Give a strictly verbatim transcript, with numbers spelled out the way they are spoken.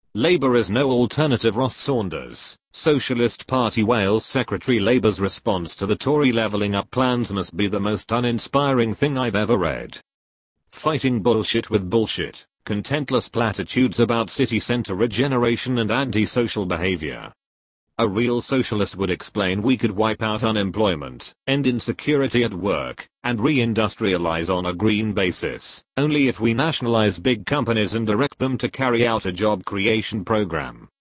Labour is no alternative. Ross Saunders, Socialist Party Wales Secretary. Labour's response to the Tory levelling up plans must be the most uninspiring thing I've ever read. Fighting bullshit with bullshit, contentless platitudes about city centre regeneration and anti-social behaviour. A real socialist would explain we could wipe out unemployment, end insecurity at work, and re-industrialize on a green basis, only if we nationalize big companies and direct them to carry out a job creation program.